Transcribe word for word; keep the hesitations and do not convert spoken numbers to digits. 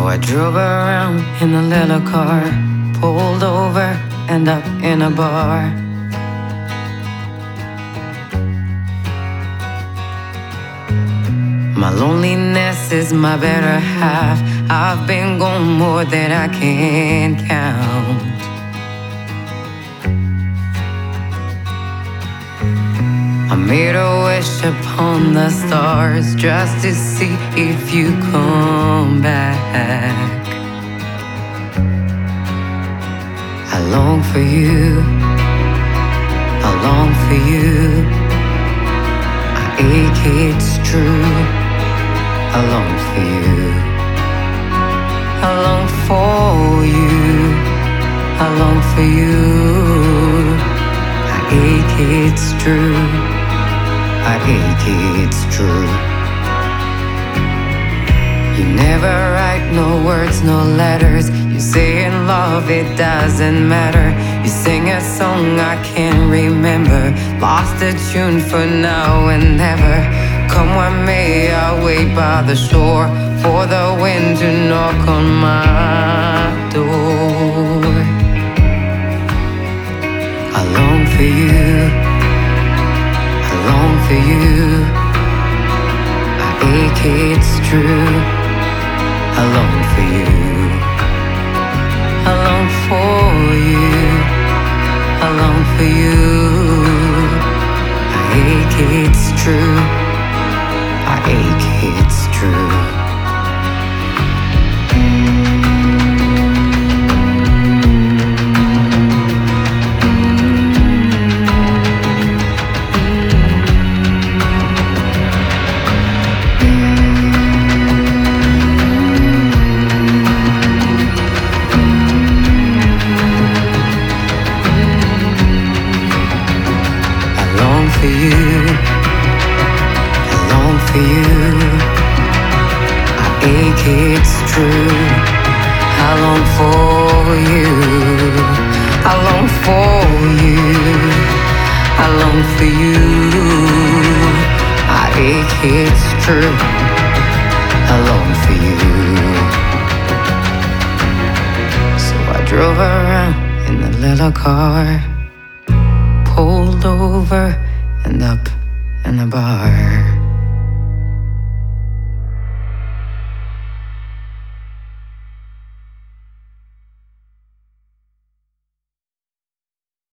I drove around in a little car, pulled over and up in a bar. My loneliness is my better half. I've been gone more than I can count. I made a wish upon the stars just to see if you come back. I long for you, I long for you. I ache, it's true. I long for you, I long for you, I long for you. I ache, it's true. I ache, it's true. You never write no words, no letters. You say in love, it doesn't matter. You sing a song I can't remember. Lost the tune for now and never. Come what may, I'll wait by the shore for the wind to knock on my door. I long for you, I long for you. I ache, it's true. I long for you, I long for you, I long for you. I ache, it's true. I ache, it's true. For you, I long for you. I ache, it's true. I long for you, I long for you, I long for you. I ache, it's true. I long for you. So I drove around in a little car, pulled over and up in a bar.